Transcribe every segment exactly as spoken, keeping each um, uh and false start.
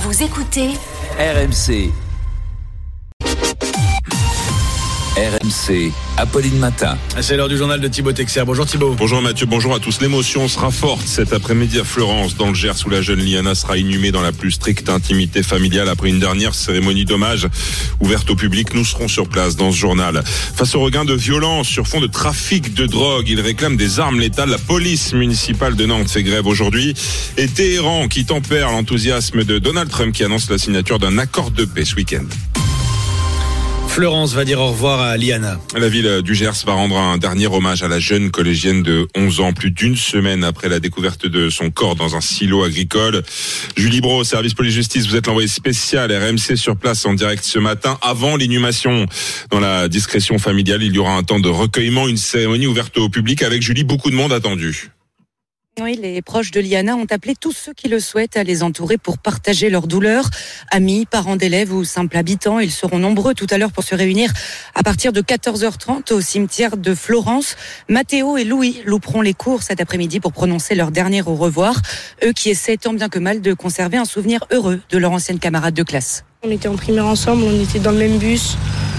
Vous écoutez R M C. R M C, Apolline Matin. C'est l'heure du journal de Thibaut Texer. Bonjour Thibaut. Bonjour Mathieu, bonjour à tous. L'émotion sera forte cet après-midi à Fleurance, dans le Gers, où la jeune Liana sera inhumée dans la plus stricte intimité familiale après une dernière cérémonie d'hommage ouverte au public. Nous serons sur place dans ce journal. Face au regain de violence sur fond de trafic de drogue, ils réclament des armes létales. La police municipale de Nantes fait grève aujourd'hui. Et Téhéran qui tempère l'enthousiasme de Donald Trump qui annonce la signature d'un accord de paix ce week-end. Florence va dire au revoir à Liana. La ville du Gers va rendre un dernier hommage à la jeune collégienne de onze ans, plus d'une semaine après la découverte de son corps dans un silo agricole. Julie Brault, service police-justice, vous êtes l'envoyé spécial R M C sur place en direct ce matin, avant l'inhumation. Dans la discrétion familiale, il y aura un temps de recueillement, une cérémonie ouverte au public avec, Julie, beaucoup de monde attendu. Oui, les proches de Liana ont appelé tous ceux qui le souhaitent à les entourer pour partager leur douleur. Amis, parents d'élèves ou simples habitants, ils seront nombreux tout à l'heure pour se réunir à partir de quatorze heures trente au cimetière de Florence. Mathéo et Louis louperont les cours cet après-midi pour prononcer leur dernier au revoir. Eux qui essaient tant bien que mal de conserver un souvenir heureux de leur ancienne camarade de classe. On était en primaire ensemble, on était dans le même bus.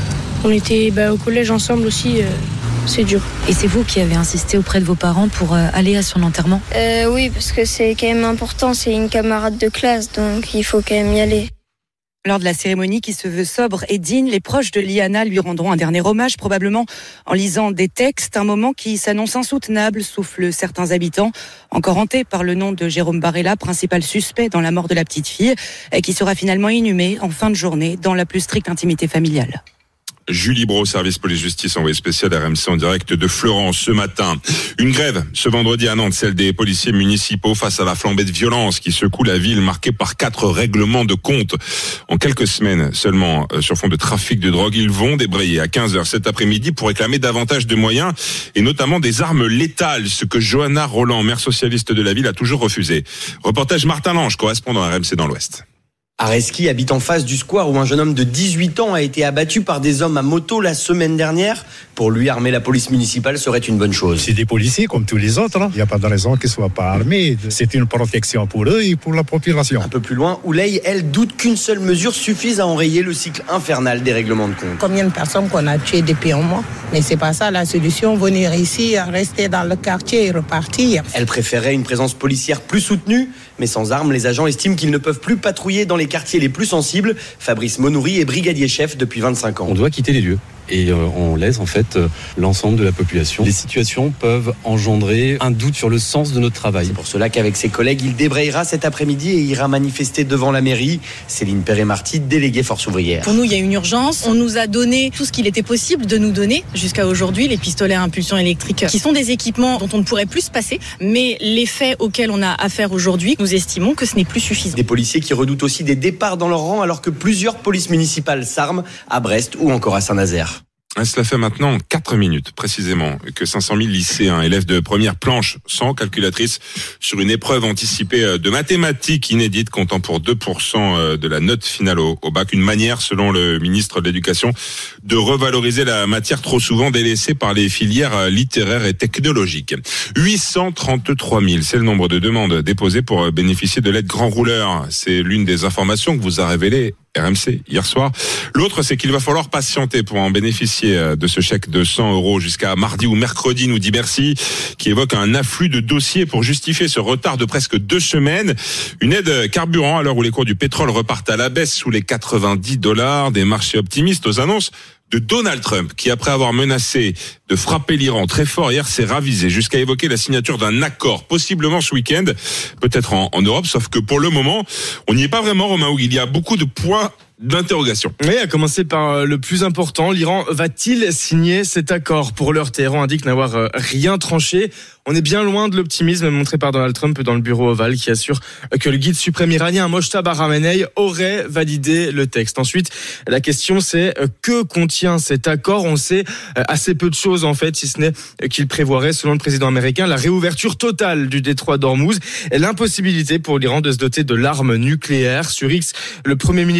On était bah, au collège ensemble aussi. Euh... C'est dur. Et c'est vous qui avez insisté auprès de vos parents pour euh, aller à son enterrement ? euh, Oui, parce que c'est quand même important, c'est une camarade de classe, donc il faut quand même y aller. Lors de la cérémonie qui se veut sobre et digne, les proches de Liana lui rendront un dernier hommage, probablement en lisant des textes, un moment qui s'annonce insoutenable, soufflent certains habitants, encore hantés par le nom de Jérôme Barella, principal suspect dans la mort de la petite fille, et qui sera finalement inhumé en fin de journée dans la plus stricte intimité familiale. Julie Brault, service police-justice, envoyé spécial R M C en direct de Fleurance ce matin. Une grève ce vendredi à Nantes, celle des policiers municipaux face à la flambée de violence qui secoue la ville, marquée par quatre règlements de compte. En quelques semaines seulement, sur fond de trafic de drogue, ils vont débrayer à quinze heures cet après-midi pour réclamer davantage de moyens et notamment des armes létales, ce que Johanna Roland, maire socialiste de la ville, a toujours refusé. Reportage Martin Lange, correspondant à R M C dans l'Ouest. Areski habite en face du square où un jeune homme de dix-huit ans a été abattu par des hommes à moto la semaine dernière. Pour lui, armer la police municipale serait une bonne chose. C'est des policiers comme tous les autres. Il n'y a pas de raison qu'ils ne soient pas armés. C'est une protection pour eux et pour la population. Un peu plus loin, Ouley, elle, doute qu'une seule mesure suffise à enrayer le cycle infernal des règlements de compte. Combien de personnes qu'on a tuées depuis un mois ? Mais c'est pas ça la solution, venir ici, rester dans le quartier et repartir. Elle préférerait une présence policière plus soutenue, mais sans armes, les agents estiment qu'ils ne peuvent plus patrouiller dans les quartiers les plus sensibles. Fabrice Monouri est brigadier chef depuis vingt-cinq ans. On doit quitter les lieux. Et euh, on laisse en fait euh, l'ensemble de la population. Les situations peuvent engendrer un doute sur le sens de notre travail. C'est pour cela qu'avec ses collègues, il débrayera cet après-midi et ira manifester devant la mairie. Céline Perret-Marty, déléguée Force ouvrière. Pour nous, il y a une urgence. On nous a donné tout ce qu'il était possible de nous donner jusqu'à aujourd'hui, les pistolets à impulsion électrique, qui sont des équipements dont on ne pourrait plus se passer. Mais les faits auxquels on a affaire aujourd'hui, nous estimons que ce n'est plus suffisant. Des policiers qui redoutent aussi des départs dans leur rang alors que plusieurs polices municipales s'arment à Brest ou encore à Saint-Nazaire. Cela fait maintenant quatre minutes précisément que cinq cent mille lycéens, élèves de première planche sans calculatrice sur une épreuve anticipée de mathématiques inédite comptant pour deux pour cent de la note finale au, au bac. Une manière, selon le ministre de l'Éducation, de revaloriser la matière trop souvent délaissée par les filières littéraires et technologiques. huit cent trente-trois mille, c'est le nombre de demandes déposées pour bénéficier de l'aide grand rouleur. C'est l'une des informations que vous a révélé R M C hier soir. L'autre, c'est qu'il va falloir patienter pour en bénéficier de ce chèque de cent euros jusqu'à mardi ou mercredi, nous dit Bercy, qui évoque un afflux de dossiers pour justifier ce retard de presque deux semaines. Une aide carburant à l'heure où les cours du pétrole repartent à la baisse sous les quatre-vingt-dix dollars. Des marchés optimistes aux annonces de Donald Trump, qui après avoir menacé de frapper l'Iran très fort hier, s'est ravisé jusqu'à évoquer la signature d'un accord, possiblement ce week-end, peut-être en, en Europe, sauf que pour le moment, on n'y est pas vraiment, Romain Hougue. Il y a beaucoup de points d'interrogation. Oui, à commencer par le plus important, l'Iran va-t-il signer cet accord ? Pour l'heure, Téhéran indique n'avoir rien tranché. On est bien loin de l'optimisme montré par Donald Trump dans le bureau ovale qui assure que le guide suprême iranien Mojtaba Khamenei aurait validé le texte. Ensuite, la question c'est que contient cet accord ? On sait assez peu de choses en fait, si ce n'est qu'il prévoirait, selon le président américain, la réouverture totale du détroit d'Ormuz et l'impossibilité pour l'Iran de se doter de l'arme nucléaire. Sur X, le premier ministre israélien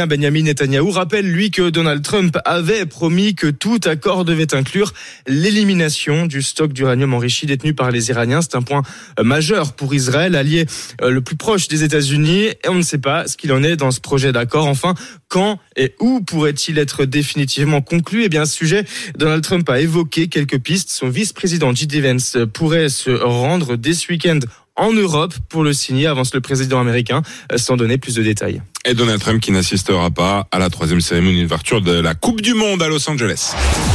israélien Benjamin Netanyahou rappelle, lui, que Donald Trump avait promis que tout accord devait inclure l'élimination du stock d'uranium enrichi détenu par les Iraniens. C'est un point majeur pour Israël, allié le plus proche des États-Unis, et on ne sait pas ce qu'il en est dans ce projet d'accord. Enfin, quand et où pourrait-il être définitivement conclu? Eh bien, ce sujet, Donald Trump a évoqué quelques pistes. Son vice-président J D Vance pourrait se rendre dès ce week-end en Europe pour le signer, avance le président américain, sans donner plus de détails. Et Donald Trump qui n'assistera pas à la troisième cérémonie d'ouverture de la Coupe du Monde à Los Angeles.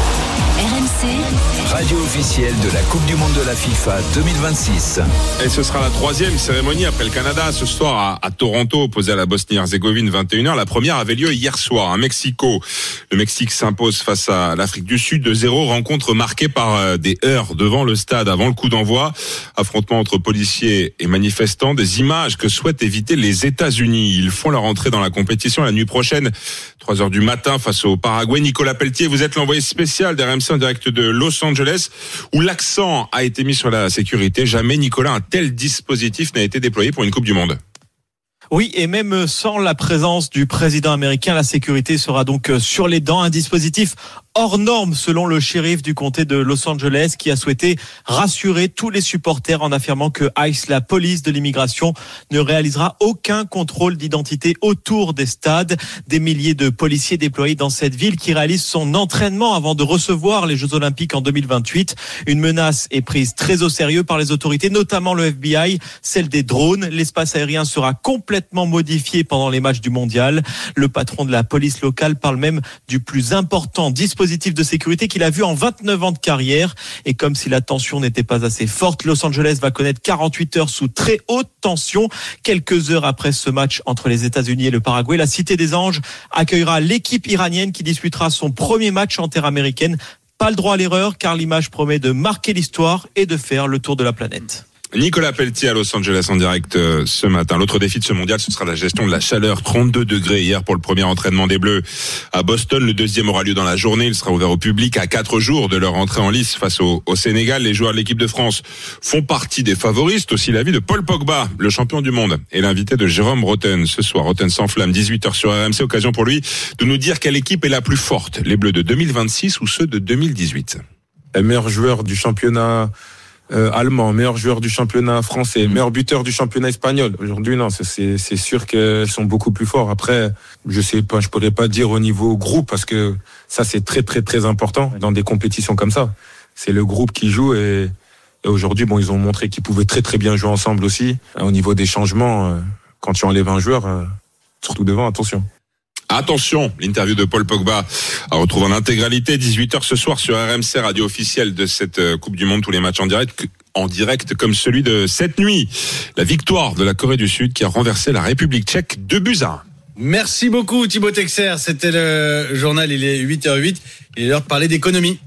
R M C, radio officielle de la Coupe du Monde de la FIFA deux mille vingt-six. Et ce sera la troisième cérémonie après le Canada ce soir à, à Toronto, opposé à la Bosnie-Herzégovine, vingt et une heures. La première avait lieu hier soir à Mexico. Le Mexique s'impose face à l'Afrique du Sud deux zéro, rencontre marquée par des heurts devant le stade avant le coup d'envoi. Affrontement entre policiers et manifestants, des images que souhaitent éviter les États-Unis. Ils font leur entrée dans la compétition la nuit prochaine, trois heures du matin face au Paraguay. Nicolas Pelletier, vous êtes l'envoyé spécial d'R M C en direct de Los Angeles, où l'accent a été mis sur la sécurité. Jamais, Nicolas, un tel dispositif n'a été déployé pour une Coupe du Monde. Oui, et même sans la présence du président américain, la sécurité sera donc sur les dents. Un dispositif hors norme selon le shérif du comté de Los Angeles qui a souhaité rassurer tous les supporters en affirmant que ICE, la police de l'immigration, ne réalisera aucun contrôle d'identité autour des stades. Des milliers de policiers déployés dans cette ville qui réalisent son entraînement avant de recevoir les Jeux Olympiques en deux mille vingt-huit. Une menace est prise très au sérieux par les autorités, notamment le F B I, celle des drones. L'espace aérien sera complètement modifié pendant les matchs du mondial. Le patron de la police locale parle même du plus important dispositif de sécurité qu'il a vu en vingt-neuf ans de carrière. Et comme si la tension n'était pas assez forte, Los Angeles va connaître quarante-huit heures sous très haute tension. Quelques heures après ce match entre les États-Unis et le Paraguay, la Cité des Anges accueillera l'équipe iranienne qui disputera son premier match en terre américaine. Pas le droit à l'erreur car l'image promet de marquer l'histoire et de faire le tour de la planète. Nicolas Pelletier à Los Angeles en direct euh, ce matin. L'autre défi de ce mondial, ce sera la gestion de la chaleur. trente-deux degrés hier pour le premier entraînement des Bleus à Boston. Le deuxième aura lieu dans la journée. Il sera ouvert au public à quatre jours de leur entrée en lice face au, au Sénégal. Les joueurs de l'équipe de France font partie des favoris. C'est aussi l'avis de Paul Pogba, le champion du monde, et l'invité de Jérôme Rotten ce soir. Rotten sans flamme, dix-huit heures sur R M C. Occasion pour lui de nous dire quelle équipe est la plus forte. Les Bleus de deux mille vingt-six ou ceux de deux mille dix-huit? Le meilleur joueur du championnat Euh, allemand, meilleur joueur du championnat français, meilleur buteur du championnat espagnol. Aujourd'hui, non, c'est, c'est sûr qu'ils sont beaucoup plus forts. Après, je sais pas, je pourrais pas dire au niveau groupe parce que ça, c'est très, très, très important dans des compétitions comme ça. C'est le groupe qui joue et, et aujourd'hui, bon, ils ont montré qu'ils pouvaient très, très bien jouer ensemble aussi. Au niveau des changements, quand tu enlèves un joueur, surtout devant, attention. Attention, l'interview de Paul Pogba à retrouver en intégralité, dix-huit heures ce soir sur R M C, radio officielle de cette Coupe du Monde, tous les matchs en direct, en direct comme celui de cette nuit. La victoire de la Corée du Sud qui a renversé la République tchèque deux buts à un. Merci beaucoup Thibaut Texer, c'était le journal, il est huit heures huit, il est l'heure de parler d'économie.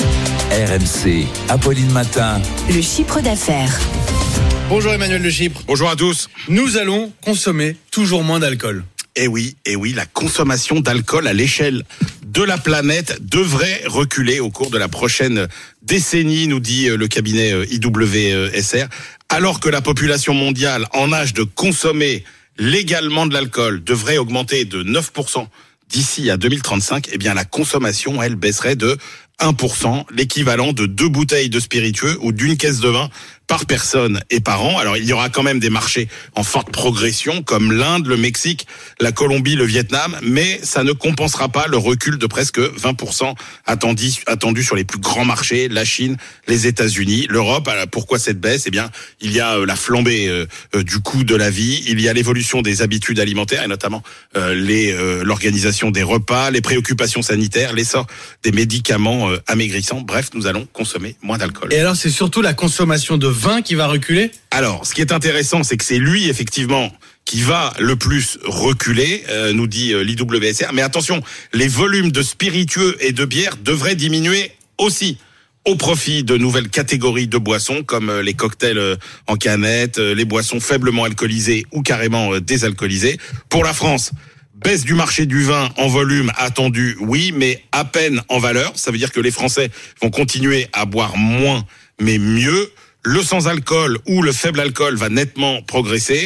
R M C, Apolline Matin. Le chiffre d'affaires. Bonjour Emmanuel de Chypre. Bonjour à tous. Nous allons consommer toujours moins d'alcool. Eh oui, eh oui, la consommation d'alcool à l'échelle de la planète devrait reculer au cours de la prochaine décennie, nous dit le cabinet I W S R, alors que la population mondiale en âge de consommer légalement de l'alcool devrait augmenter de neuf pour cent d'ici à deux mille trente-cinq, eh bien la consommation, elle, baisserait de un pour cent, l'équivalent de deux bouteilles de spiritueux ou d'une caisse de vin par personne et par an. Alors il y aura quand même des marchés en forte progression comme l'Inde, le Mexique, la Colombie, le Vietnam, mais ça ne compensera pas le recul de presque vingt pour cent attendu, attendu sur les plus grands marchés, la Chine, les États-Unis, l'Europe. Alors, pourquoi cette baisse ? Eh bien, il y a la flambée euh, du coût de la vie, il y a l'évolution des habitudes alimentaires et notamment euh, les, euh, l'organisation des repas, les préoccupations sanitaires, l'essor des médicaments euh, amaigrissants. Bref, nous allons consommer moins d'alcool. Et alors, c'est surtout la consommation de vin qui va reculer ? Alors, ce qui est intéressant, c'est que c'est lui, effectivement, qui va le plus reculer, euh, nous dit euh, l'I W S R. Mais attention, les volumes de spiritueux et de bière devraient diminuer aussi, au profit de nouvelles catégories de boissons, comme euh, les cocktails euh, en canette, euh, les boissons faiblement alcoolisées ou carrément euh, désalcoolisées. Pour la France, baisse du marché du vin en volume attendu, oui, mais à peine en valeur. Ça veut dire que les Français vont continuer à boire moins, mais mieux. Le sans-alcool ou le faible alcool va nettement progresser.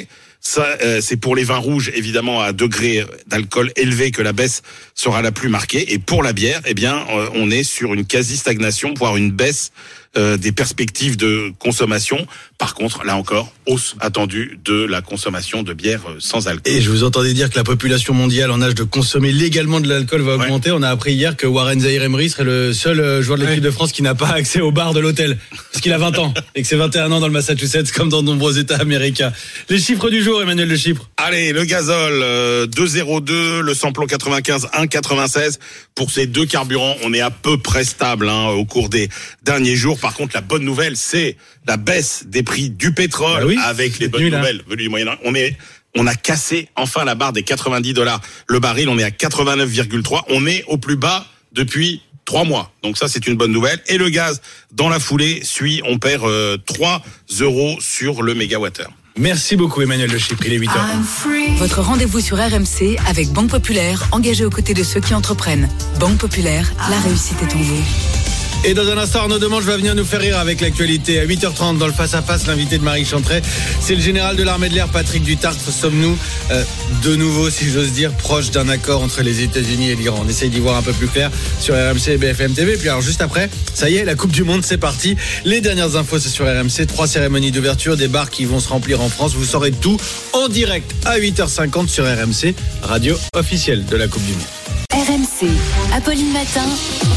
Ça, euh, c'est pour les vins rouges, évidemment, à degré d'alcool élevé que la baisse sera la plus marquée. Et pour la bière, eh bien, euh, on est sur une quasi-stagnation, voire une baisse euh, des perspectives de consommation. Par contre, là encore, hausse attendue de la consommation de bière sans alcool. Et je vous entendais dire que la population mondiale en âge de consommer légalement de l'alcool va augmenter. Ouais. On a appris hier que Warren Zaïre-Emery serait le seul joueur de l'équipe ouais. de France qui n'a pas accès au bar de l'hôtel. Parce qu'il a vingt ans et que c'est vingt et un ans dans le Massachusetts comme dans de nombreux États américains. Les chiffres du jour, Emmanuel Le Chypre. Allez, le gazole, euh, deux virgule zéro deux, le samplon quatre-vingt-quinze, un virgule quatre-vingt-seize. Pour ces deux carburants, on est à peu près stable hein, au cours des derniers jours. Par contre, la bonne nouvelle, c'est la baisse des prix du pétrole. Bah oui, avec les bonnes nul, nouvelles venues du Moyen-Orient. On est, on a cassé enfin la barre des quatre-vingt-dix dollars le baril. On est à quatre-vingt-neuf virgule trois. On est au plus bas depuis trois mois. Donc ça, c'est une bonne nouvelle. Et le gaz, dans la foulée, suit. On perd euh, trois euros sur le mégawattheure. Merci beaucoup Emmanuel Le Chypre, il est huit heures. Votre rendez-vous sur R M C avec Banque Populaire, engagée aux côtés de ceux qui entreprennent. Banque Populaire, la réussite est en vous. Et dans un instant, Arnaud Demange va venir nous faire rire avec l'actualité. À huit heures trente, dans le face-à-face, l'invité de Marie Chantret, c'est le général de l'armée de l'air, Patrick Dutartre. Sommes-nous euh, de nouveau, si j'ose dire, proche d'un accord entre les États-Unis et l'Iran? On essaye d'y voir un peu plus clair sur R M C et B F M T V. Puis alors, juste après, ça y est, la Coupe du Monde, c'est parti. Les dernières infos, c'est sur R M C. Trois cérémonies d'ouverture, des bars qui vont se remplir en France. Vous saurez tout en direct à huit heures cinquante sur R M C, radio officielle de la Coupe du Monde. R M C, Apolline Matin.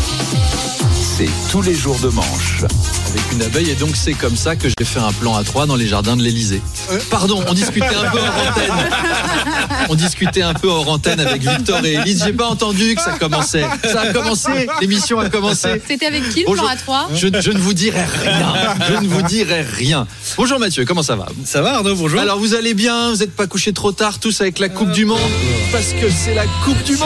C'est tous les jours de manche. Avec une abeille, et donc c'est comme ça que j'ai fait un plan à trois dans les jardins de l'Élysée. Pardon, on discutait un peu hors antenne. On discutait un peu hors antenne avec Victor et Élise. J'ai pas entendu que ça commençait. Ça a commencé, l'émission a commencé. C'était avec qui le plan à trois? je, je ne vous dirai rien. Je ne vous dirai rien. Bonjour Mathieu, comment ça va? Ça va Arnaud, bonjour. Alors vous allez bien? Vous n'êtes pas couchés trop tard tous avec la Coupe du Monde? Parce que c'est la Coupe du Monde.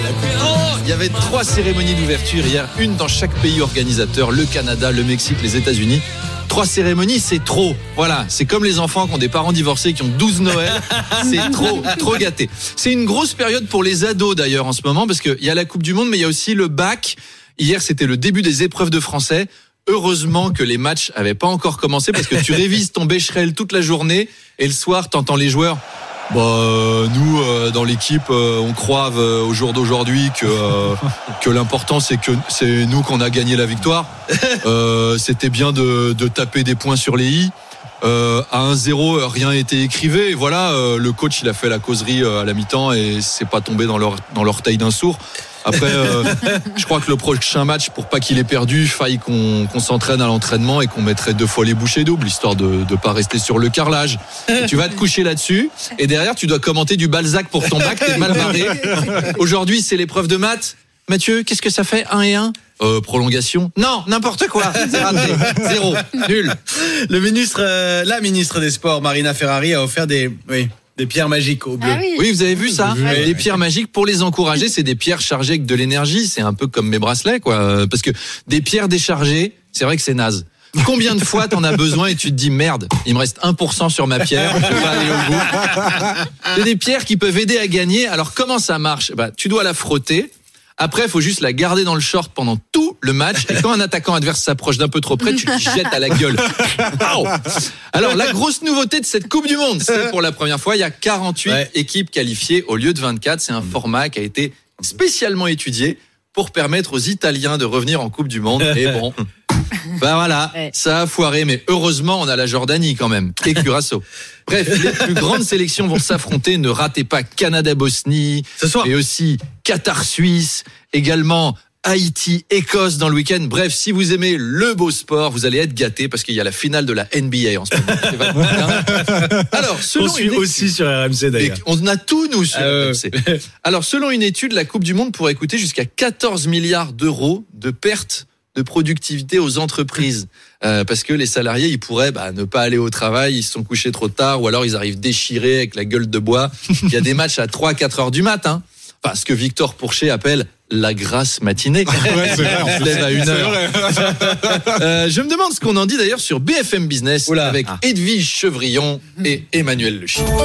Oh, il y avait trois cérémonies d'ouverture hier, une dans chaque pays organisateur, le Canada, le Mexique, les États-Unis. Trois cérémonies, c'est trop. Voilà, c'est comme les enfants qui ont des parents divorcés qui ont douze Noëls. C'est trop, trop gâté. C'est une grosse période pour les ados d'ailleurs en ce moment parce qu'il y a la Coupe du Monde, mais il y a aussi le bac. Hier, c'était le début des épreuves de français. Heureusement que les matchs avaient pas encore commencé parce que tu révises ton Becherel toute la journée et le soir, t'entends les joueurs. Bah euh, nous euh, dans l'équipe euh, on croit euh, au jour d'aujourd'hui que euh, que l'important c'est que c'est nous qu'on a gagné la victoire. Euh, c'était bien de, de taper des points sur les i. Euh, à un zéro, rien n'a été écrivé. Et voilà, euh, le coach il a fait la causerie euh, à la mi-temps et c'est pas tombé dans leur dans l'orteil d'un sourd. Après, euh, je crois que le prochain match, pour pas qu'il ait perdu, faille qu'on, qu'on s'entraîne à l'entraînement et qu'on mettrait deux fois les bouchées doubles, histoire de ne pas rester sur le carrelage. Et tu vas te coucher là-dessus, et derrière, tu dois commenter du Balzac pour ton bac, t'es mal barré. Aujourd'hui, c'est l'épreuve de maths. Mathieu, qu'est-ce que ça fait, un et un? Euh, prolongation? Non, n'importe quoi. C'est raté. Zéro. Nul. Le ministre, euh, la ministre des Sports, Marina Ferrari, a offert des... Oui. Des pierres magiques au bleu. Ah oui. oui, vous avez vu ça? Oui. Des pierres magiques pour les encourager, c'est des pierres chargées avec de l'énergie. C'est un peu comme mes bracelets, quoi. Parce que des pierres déchargées, c'est vrai que c'est naze. Combien de fois t'en as besoin et tu te dis merde, il me reste un pour cent sur ma pierre, je peux pas aller au bout. C'est des pierres qui peuvent aider à gagner. Alors comment ça marche? Bah, tu dois la frotter. Après, il faut juste la garder dans le short pendant tout le match. Et quand un attaquant adverse s'approche d'un peu trop près, tu te jettes à la gueule. Alors, la grosse nouveauté de cette Coupe du Monde, c'est pour la première fois, il y a quarante-huit ouais. équipes qualifiées au lieu de vingt-quatre. C'est un format qui a été spécialement étudié pour permettre aux Italiens de revenir en Coupe du Monde. Et bon, ben voilà, ouais. ça a foiré. Mais heureusement, on a la Jordanie quand même. Et Curaçao. Bref, les plus grandes sélections vont s'affronter. Ne ratez pas Canada-Bosnie, ce soir. Et aussi Qatar-Suisse, également Haïti-Écosse dans le week-end. Bref, si vous aimez le beau sport, vous allez être gâtés parce qu'il y a la finale de la N B A en ce moment. C'est bien. Alors, selon on suit une... aussi sur R M C d'ailleurs. On a tout nous sur euh... R M C. Alors, selon une étude, la Coupe du Monde pourrait coûter jusqu'à quatorze milliards d'euros de pertes de productivité aux entreprises. Euh, parce que les salariés, ils pourraient bah, ne pas aller au travail, ils se sont couchés trop tard, ou alors ils arrivent déchirés avec la gueule de bois. Il y a des matchs à trois à quatre heures du matin. Enfin, ce que Victor Pourchet appelle la grasse matinée. Ouais, c'est vrai, on se lève à une heure. euh, je me demande ce qu'on en dit d'ailleurs sur B F M Business. Oula. Avec ah. Edwige Chevrillon et Emmanuel Le Chypre.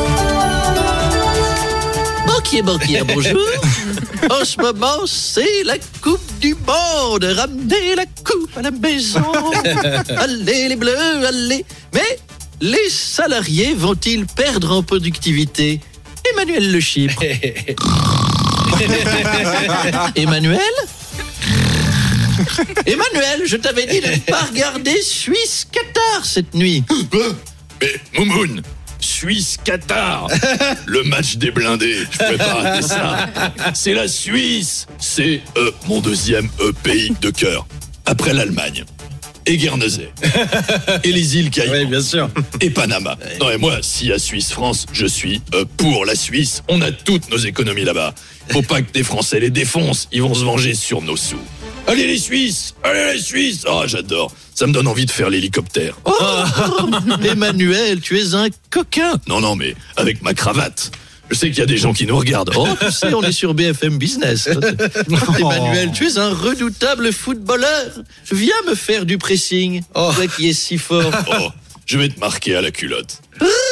Banquier, banquier, bonjour. En ce moment, c'est la Coupe du Monde. Ramenez la coupe à la maison. Allez les Bleus, allez. Mais les salariés vont-ils perdre en productivité? Emmanuel Le Chypre. Emmanuel Emmanuel, je t'avais dit de ne pas regarder Suisse-Qatar cette nuit. Mais Moumoun, Suisse-Qatar, le match des blindés, je peux pas rater ça. C'est la Suisse, c'est euh, mon deuxième euh, pays de cœur, après l'Allemagne. Et Guernesey. Et les îles Caïmans. Oui, bien sûr. Et Panama. Non, et moi, si à Suisse-France, je suis euh, pour la Suisse. On a toutes nos économies là-bas. Faut pas que des Français les défoncent. Ils vont se venger sur nos sous. Allez les Suisses! Allez les Suisses! Oh, j'adore. Ça me donne envie de faire l'hélicoptère. Oh, Emmanuel, tu es un coquin. Non, non, mais avec ma cravate. Je sais qu'il y a des gens qui nous regardent. Oh, tu sais, on est sur B F M Business. Emmanuel, tu es un redoutable footballeur. Viens me faire du pressing. Oh. Toi qui es si fort. Oh, je vais te marquer à la culotte.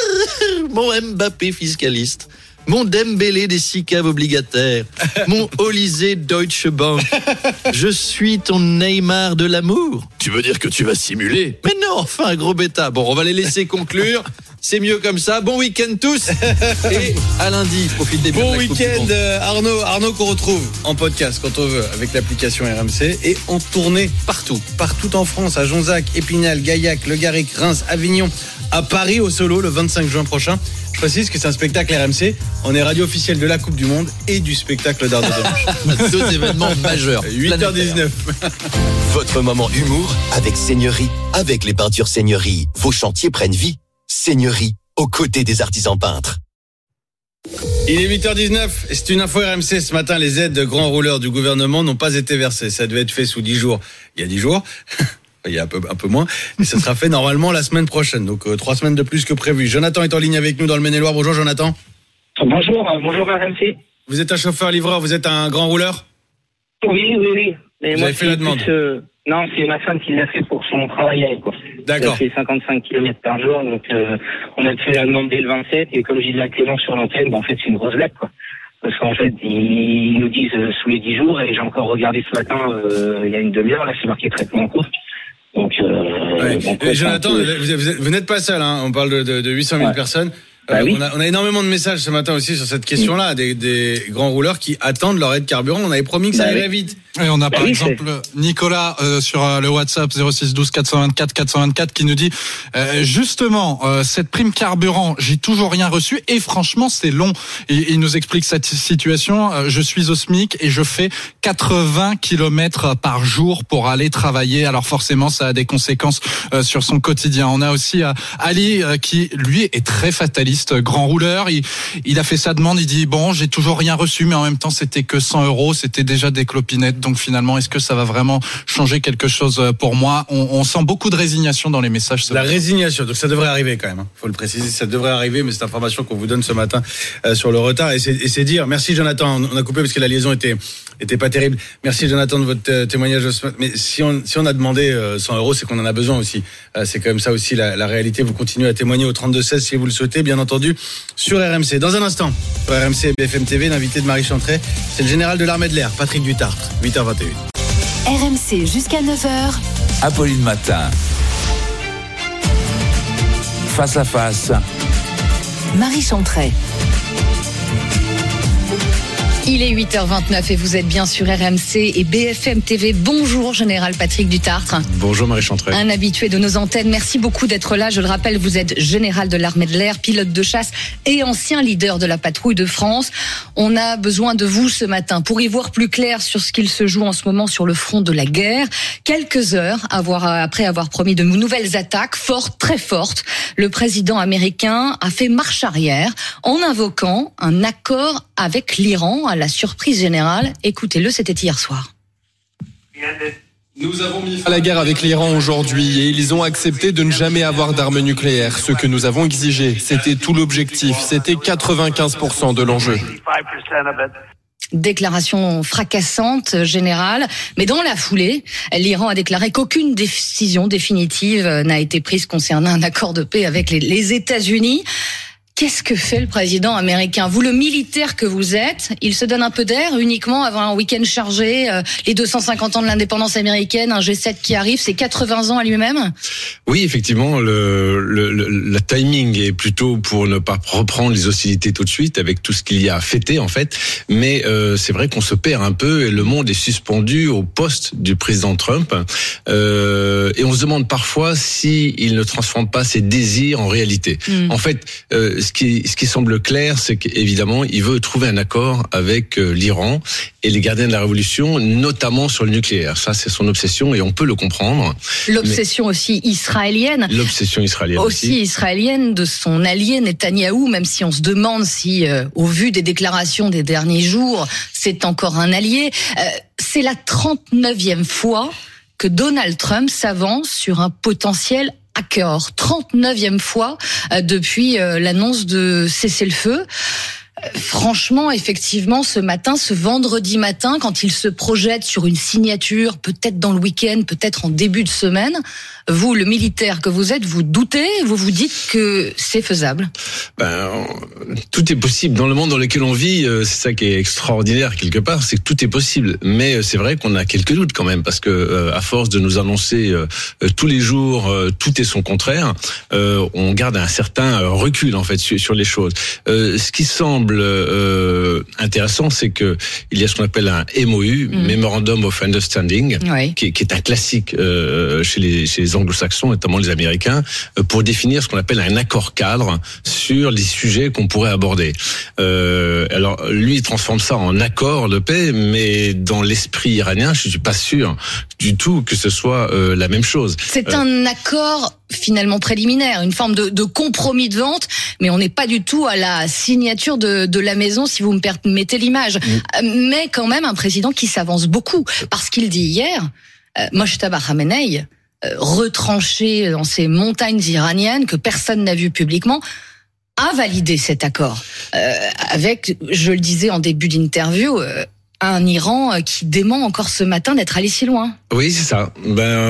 Mon Mbappé fiscaliste. Mon Dembélé des six caves obligataires. Mon Olysée Deutsche Bank. Je suis ton Neymar de l'amour. Tu veux dire que tu vas simuler? Mais non, enfin, un gros bêta. Bon, on va les laisser conclure. C'est mieux comme ça. Bon week-end tous. Et à lundi, profitez bien. Bon week-end euh, Arnaud. Arnaud qu'on retrouve en podcast quand on veut avec l'application R M C et en tournée partout. Partout en France, à Jonzac, Épinal, Gaillac, Le Garric, Reims, Avignon, à Paris au Solo le vingt-cinq juin prochain. Je précise que c'est un spectacle R M C. On est radio officielle de la Coupe du Monde et du spectacle d'art de Demanche. Deux événements majeurs. huit heures dix-neuf. Votre moment humour avec Seigneurie. Avec les peintures Seigneurie, vos chantiers prennent vie. Seigneurie, aux côtés des artisans peintres. Il est huit heures dix-neuf et c'est une info R M C. Ce matin, les aides de grands rouleurs du gouvernement n'ont pas été versées. Ça devait être fait sous dix jours. Il y a dix jours. Il y a un peu, un peu moins. Et ça sera fait normalement la semaine prochaine. Donc, euh, trois semaines de plus que prévu. Jonathan est en ligne avec nous dans le Maine-et-Loire. Bonjour, Jonathan. Bonjour, euh, bonjour R M C. Vous êtes un chauffeur-livreur, vous êtes un grand rouleur? Oui, oui, oui. Mais vous moi, avez fait la demande plus, euh, Non, c'est ma femme qui l'a fait pour son travail à elle, quoi. D'accord. Elle fait cinquante-cinq kilomètres par jour, donc euh, on a fait la demande dès le vingt-sept, et comme j'ai dit à Clément sur l'antenne, bah, en fait, c'est une grosse blague, quoi. Parce qu'en fait, ils nous disent euh, sous les dix jours, et j'ai encore regardé ce matin, euh, il y a une demi-heure, là, c'est marqué traitement en cours. Donc, euh, ouais. donc ouais, Jonathan, peu... vous, vous, vous n'êtes pas seul, hein. On parle de, de, de huit cent mille ouais. personnes. Bah euh, oui. on, a, on a énormément de messages ce matin aussi sur cette question-là, des, des grands rouleurs qui attendent leur aide carburant. On avait promis que ça bah irait oui. vite. Et on a bah par oui, exemple c'est... Nicolas euh, sur euh, le WhatsApp zéro six douze quatre cent vingt-quatre quatre cent vingt-quatre qui nous dit euh, justement euh, cette prime carburant, j'ai toujours rien reçu et franchement c'est long. Et, il nous explique cette situation. Euh, je suis au SMIC et je fais quatre-vingts kilomètres par jour pour aller travailler. Alors forcément ça a des conséquences euh, sur son quotidien. On a aussi euh, Ali euh, qui lui est très fataliste, grand rouleur. Il, il a fait sa demande. Il dit bon j'ai toujours rien reçu mais en même temps c'était que cent euros, c'était déjà des clopinettes. Donc finalement, est-ce que ça va vraiment changer quelque chose pour moi? on, on sent beaucoup de résignation dans les messages. La résignation, donc ça devrait arriver quand même. Il faut le préciser, ça devrait arriver, mais c'est information qu'on vous donne ce matin euh, sur le retard. Et c'est, et c'est dire, merci Jonathan, on a coupé parce que la liaison était était pas terrible. Merci Jonathan de votre euh, témoignage. Mais si on si on a demandé euh, cent euros, c'est qu'on en a besoin aussi. Euh, c'est quand même ça aussi la, la réalité. Vous continuez à témoigner au trente-deux seize si vous le souhaitez, bien entendu, sur R M C. Dans un instant, sur R M C et B F M T V, l'invité de Marie Chantrey, c'est le général de l'armée de l'air, Patrick Dutartre, huit heures vingt et une. R M C jusqu'à neuf heures. Apolline Matin. Face à face. Marie Chantrey. Il est huit heures vingt-neuf et vous êtes bien sur R M C et B F M T V. Bonjour Général Patrick Dutartre. Bonjour Marie Chantrey. Un habitué de nos antennes. Merci beaucoup d'être là. Je le rappelle, vous êtes général de l'armée de l'air, pilote de chasse et ancien leader de la patrouille de France. On a besoin de vous ce matin pour y voir plus clair sur ce qu'il se joue en ce moment sur le front de la guerre. Quelques heures avoir, après avoir promis de nouvelles attaques fortes, très fortes, le président américain a fait marche arrière en invoquant un accord avec l'Iran à la surprise générale. Écoutez-le, c'était hier soir. Nous avons mis fin à la guerre avec l'Iran aujourd'hui et ils ont accepté de ne jamais avoir d'armes nucléaires. Ce que nous avons exigé, c'était tout l'objectif, c'était quatre-vingt-quinze pour cent de l'enjeu. Déclaration fracassante générale, mais dans la foulée, l'Iran a déclaré qu'aucune décision définitive n'a été prise concernant un accord de paix avec les, les États-Unis. Qu'est-ce que fait le président américain ? Vous, le militaire que vous êtes, il se donne un peu d'air uniquement avant un week-end chargé, euh, les deux cent cinquante ans de l'indépendance américaine, un G sept qui arrive, c'est quatre-vingts ans à lui-même ? Oui, effectivement, le, le, le, le timing est plutôt pour ne pas reprendre les hostilités tout de suite avec tout ce qu'il y a à fêter en fait. Mais euh, c'est vrai qu'on se perd un peu et le monde est suspendu au poste du président Trump. Euh, et on se demande parfois si il ne transforme pas ses désirs en réalité. Mmh. En fait, euh, Ce qui, ce qui semble clair, c'est qu'évidemment, il veut trouver un accord avec euh, l'Iran et les gardiens de la révolution, notamment sur le nucléaire. Ça, c'est son obsession et on peut le comprendre. L'obsession Mais aussi israélienne. L'obsession israélienne aussi. Aussi israélienne de son allié Netanyahou, même si on se demande si, euh, au vu des déclarations des derniers jours, c'est encore un allié. Euh, c'est la trente-neuvième fois que Donald Trump s'avance sur un potentiel accord, trente-neuvième fois euh, depuis euh, l'annonce de cessez-le-feu. Euh, franchement, effectivement, ce matin, ce vendredi matin, quand il se projette sur une signature, peut-être dans le week-end, peut-être en début de semaine, vous, le militaire que vous êtes, vous doutez, vous vous dites que c'est faisable ? Ben, tout est possible. Dans le monde dans lequel on vit, c'est ça qui est extraordinaire quelque part, c'est que tout est possible. Mais c'est vrai qu'on a quelques doutes quand même, parce que à force de nous annoncer tous les jours tout et son contraire, on garde un certain recul en fait sur les choses. Ce qui semble intéressant, c'est que il y a ce qu'on appelle un M O U, mmh. Memorandum of Understanding, oui. qui, est, qui est un classique chez les, chez les anglo-saxons, notamment les Américains, pour définir ce qu'on appelle un accord cadre sur les sujets qu'on pourrait aborder. Euh, alors, lui, il transforme ça en accord de paix, mais dans l'esprit iranien, je suis pas sûr du tout que ce soit euh, la même chose. C'est euh, un accord finalement préliminaire, une forme de, de compromis de vente, mais on n'est pas du tout à la signature de, de la maison, si vous me permettez l'image. Mmh. Mais quand même, un président qui s'avance beaucoup, parce qu'il dit hier, euh, Mojtaba Khamenei, Euh, retranché dans ces montagnes iraniennes que personne n'a vu publiquement, a validé cet accord. Euh, avec, je le disais en début d'interview, euh, un Iran qui dément encore ce matin d'être allé si loin. Oui, c'est ça. Ben,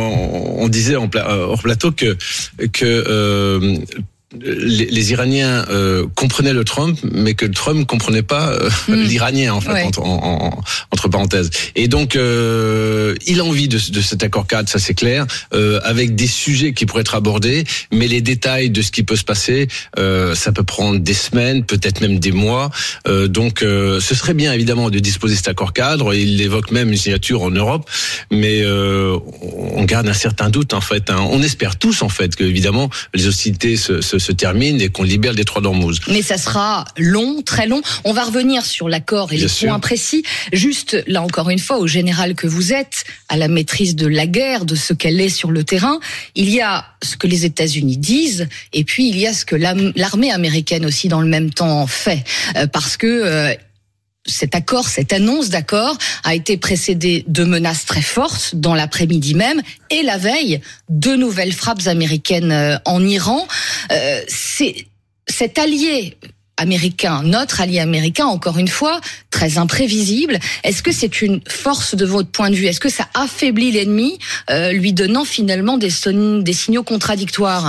on disait en pla- hors plateau que que euh, Les, les Iraniens euh, comprenaient le Trump, mais que le Trump comprenait pas euh, mmh. l'Iranien en fait, ouais. entre, en, en, entre parenthèses. Et donc, euh, il a envie de, de cet accord cadre, ça c'est clair, euh, avec des sujets qui pourraient être abordés, mais les détails de ce qui peut se passer, euh, ça peut prendre des semaines, peut-être même des mois. Euh, donc, euh, ce serait bien évidemment de disposer de cet accord cadre. Il évoque même une signature en Europe, mais euh, on garde un certain doute en fait. Hein. On espère tous en fait que évidemment les hostilités se, se se termine et qu'on libère le détroit d'Ormuz. Mais ça sera long, très long. On va revenir sur l'accord et Bien les sûr. points précis. Juste, là encore une fois, au général que vous êtes, à la maîtrise de la guerre, de ce qu'elle est sur le terrain, il y a ce que les États-Unis disent, et puis il y a ce que l'armée américaine aussi dans le même temps fait. Euh, parce que... Euh, cet accord, cette annonce d'accord a été précédée de menaces très fortes dans l'après-midi même et la veille, deux nouvelles frappes américaines en Iran. Euh, c'est cet allié américain, notre allié américain, encore une fois, très imprévisible. Est-ce que c'est une force de votre point de vue ? Est-ce que ça affaiblit l'ennemi, euh, lui donnant finalement des, son- des signaux contradictoires ?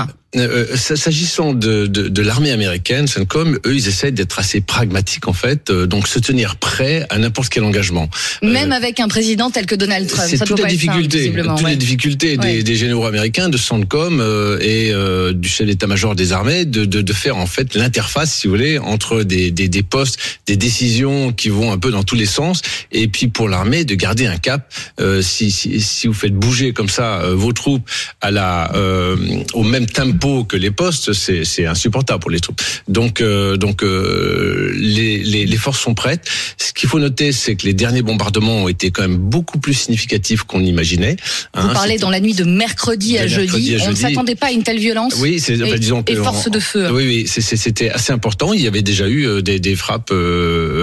Euh, s'agissant de, de, de l'armée américaine, CENTCOM, eux, ils essaient d'être assez pragmatiques en fait, euh, donc se tenir prêts à n'importe quel engagement. Même euh, avec un président tel que Donald Trump, c'est ça toute doit la pas difficulté, être simple, toutes ouais. les difficultés ouais. des, des généraux américains, de CENTCOM euh, et euh, du chef d'état-major des armées, de, de, de faire en fait l'interface, si vous voulez, entre des, des, des postes, des décisions qui vont un peu dans tous les sens, et puis pour l'armée de garder un cap. Euh, si, si, si vous faites bouger comme ça euh, vos troupes à la, euh, au même tempo que les postes, c'est, c'est insupportable pour les troupes. Donc, euh, donc euh, les, les, les forces sont prêtes. Ce qu'il faut noter, c'est que les derniers bombardements ont été quand même beaucoup plus significatifs qu'on imaginait. Vous hein, parlez c'était... dans la nuit de mercredi à jeudi. Mercredi à jeudi. On ne s'attendait pas à une telle violence. Oui, c'est et, enfin, disons que et force on, de feu. Oui, oui, c'est, c'était assez important. Il y avait déjà eu des, des frappes euh,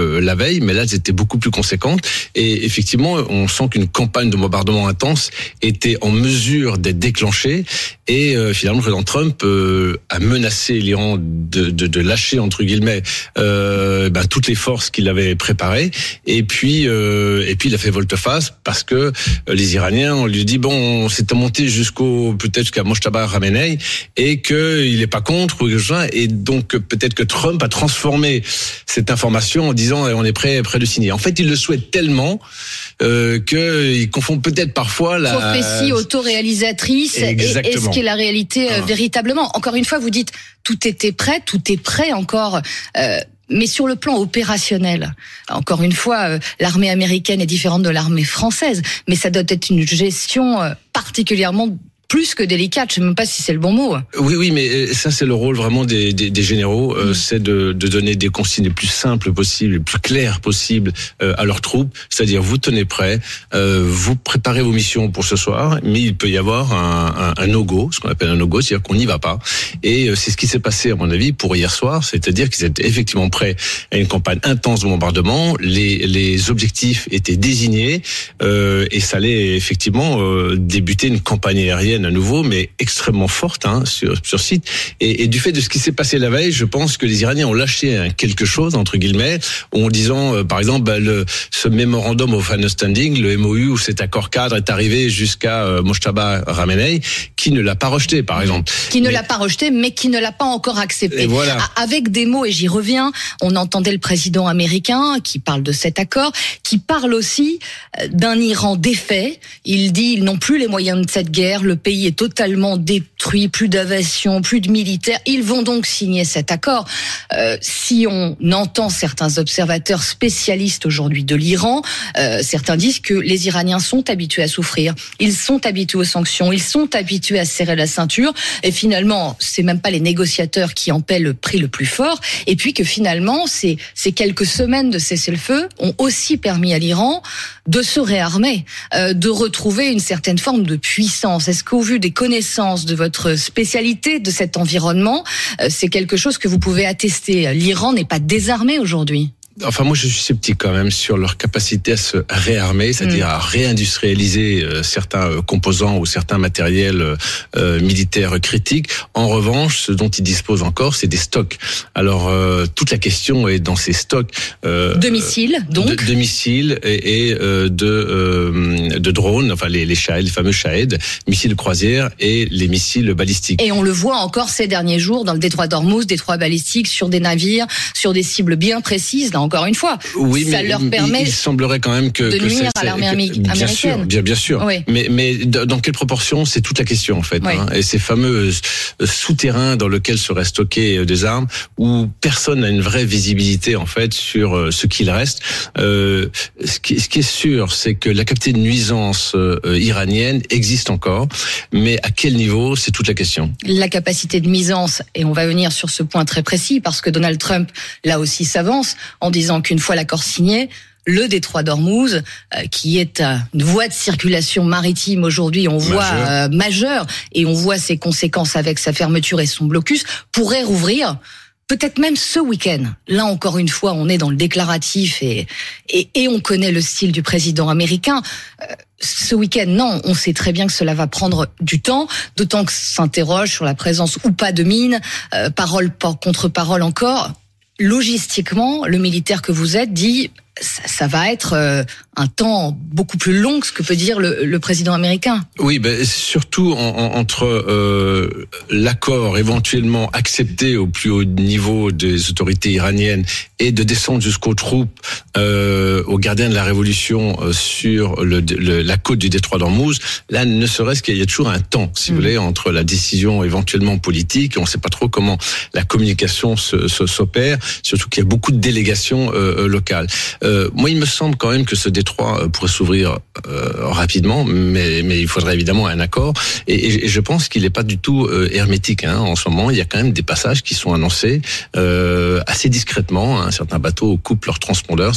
euh, la veille, mais là, elles étaient beaucoup plus conséquentes. Et effectivement, on sent qu'une campagne de bombardement intense était en mesure d'être déclenchée. Et euh, finalement, le président Trump euh, a menacé l'Iran de, de, de lâcher, entre guillemets, euh, ben, toutes les forces qu'il avait préparées. Et puis, euh, et puis, il a fait volte-face parce que euh, les Iraniens, on lui dit, bon, c'est monté jusqu'au, peut-être jusqu'à Mojtaba Khamenei, et qu'il n'est pas contre, et donc peut-être que Trump a transformé cette information en disant on est prêt, prêt de signer. En fait, il le souhaite tellement euh, qu'il confond peut-être parfois la prophétie autoréalisatrice et, et ce qui est la réalité euh, ah. véritablement. Encore une fois, vous dites tout était prêt, tout est prêt encore. Euh, Mais sur le plan opérationnel, encore une fois, euh, l'armée américaine est différente de l'armée française, mais ça doit être une gestion euh, particulièrement plus que délicate, je ne sais même pas si c'est le bon mot. Oui, oui, mais ça c'est le rôle vraiment des, des, des généraux, euh, mmh. c'est de, de donner des consignes les plus simples possibles, les plus claires possibles euh, à leurs troupes, c'est-à-dire vous tenez prêt, euh, vous préparez vos missions pour ce soir, mais il peut y avoir un, un, un no-go, ce qu'on appelle un no-go, c'est-à-dire qu'on n'y va pas. Et euh, c'est ce qui s'est passé à mon avis pour hier soir, c'est-à-dire qu'ils étaient effectivement prêts à une campagne intense de bombardement, les, les objectifs étaient désignés euh, et ça allait effectivement euh, débuter une campagne aérienne à nouveau, mais extrêmement forte hein, sur, sur site. Et, et du fait de ce qui s'est passé la veille, je pense que les Iraniens ont lâché hein, quelque chose, entre guillemets, en disant, euh, par exemple, bah, le, ce Memorandum of Understanding, le M O U, où cet accord cadre est arrivé jusqu'à euh, Mojtaba Khamenei, qui ne l'a pas rejeté, par exemple. Qui ne mais... l'a pas rejeté, mais qui ne l'a pas encore accepté. Voilà. Avec des mots, et j'y reviens, on entendait le président américain qui parle de cet accord, qui parle aussi d'un Iran défait. Il dit, ils n'ont plus les moyens de cette guerre, le pays est totalement détruit, plus d'aviation, plus de militaires. Ils vont donc signer cet accord. Euh, si on entend certains observateurs spécialistes aujourd'hui de l'Iran, euh, certains disent que les Iraniens sont habitués à souffrir, ils sont habitués aux sanctions, ils sont habitués à serrer la ceinture, et finalement, c'est même pas les négociateurs qui en paient le prix le plus fort, et puis que finalement, ces, ces quelques semaines de cessez-le-feu ont aussi permis à l'Iran de se réarmer, euh, de retrouver une certaine forme de puissance. Est-ce qu'au vu des connaissances de votre spécialité, de cet environnement, euh, c'est quelque chose que vous pouvez attester? L'Iran n'est pas désarmé aujourd'hui. Enfin, moi, je suis sceptique quand même sur leur capacité à se réarmer, c'est-à-dire mmh. à réindustrialiser euh, certains euh, composants ou certains matériels euh, militaires critiques. En revanche, ce dont ils disposent encore, c'est des stocks. Alors, euh, toute la question est dans ces stocks. Euh, de missiles, donc de, de missiles et, et euh, de, euh, de drones, enfin les, les Shahed, les fameux Shahed, missiles croisières et les missiles balistiques. Et on le voit encore ces derniers jours dans le détroit d'Ormuz, détroit balistique, sur des navires, sur des cibles bien précises. Là, encore une fois, oui, ça mais leur permet il semblerait quand même que, de que nuire c'est, à l'armée américaine. Bien sûr, bien, bien sûr. Oui. Mais, mais dans quelle proportion, c'est toute la question en fait. Oui. Hein, et ces fameux souterrains dans lesquels seraient stockées des armes, où personne n'a une vraie visibilité en fait sur ce qu'il reste. Euh, ce, qui, ce qui est sûr, c'est que la capacité de nuisance euh, iranienne existe encore, mais à quel niveau, c'est toute la question. La capacité de nuisance, et on va venir sur ce point très précis, parce que Donald Trump là aussi s'avance en disant qu'une fois l'accord signé, le détroit d'Ormuz, euh, qui est euh, une voie de circulation maritime aujourd'hui, on voit majeur. Euh, majeur, et on voit ses conséquences avec sa fermeture et son blocus, pourrait rouvrir. Peut-être même ce week-end. Là, encore une fois, on est dans le déclaratif et, et, et on connaît le style du président américain. Euh, ce week-end, non, on sait très bien que cela va prendre du temps, d'autant que s'interroge sur la présence ou pas de mines, euh, parole contre parole encore. Logistiquement, le militaire que vous êtes dit, ça, ça va être euh, un temps beaucoup plus long que ce que peut dire le, le président américain. Oui, ben, surtout en, en, entre euh, l'accord éventuellement accepté au plus haut niveau des autorités iraniennes et de descendre jusqu'aux troupes, euh, aux gardiens de la révolution euh, sur le, le, la côte du détroit d'Ormuz. Là, ne serait-ce qu'il y a toujours un temps, si mmh. vous voulez, entre la décision éventuellement politique, on ne sait pas trop comment la communication se, se, s'opère, surtout qu'il y a beaucoup de délégations euh, locales. Euh, moi, il me semble quand même que ce détroit pourrait s'ouvrir euh, rapidement, mais, mais il faudrait évidemment un accord. Et, et je pense qu'il n'est pas du tout euh, hermétique. Hein. En ce moment, il y a quand même des passages qui sont annoncés euh, assez discrètement. Hein. Certains bateaux coupent leurs transpondeurs,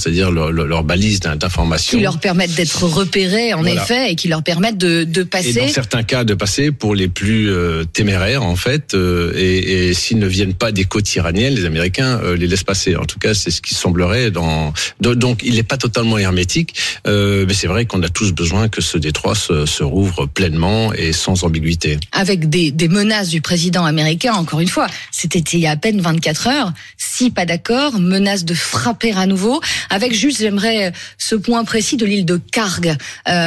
c'est-à-dire leur, leur, leur balise d'information. Qui leur permettent d'être repérés, en voilà. effet, et qui leur permettent de, de passer. Et dans certains cas, de passer pour les plus euh, téméraires, en fait, euh, et, et s'ils ne viennent pas des côtes iraniennes, les Américains euh, les laissent passer. En tout cas, c'est ce qui semblerait dans... Donc, il n'est pas totalement hermétique, euh, mais c'est vrai qu'on a tous besoin que ce détroit se, se rouvre pleinement et sans ambiguïté. Avec des, des menaces du président américain, encore une fois, c'était il y a à peine vingt-quatre heures. Si pas d'accord, menace de frapper à nouveau. Avec juste, j'aimerais ce point précis de l'île de Kharg,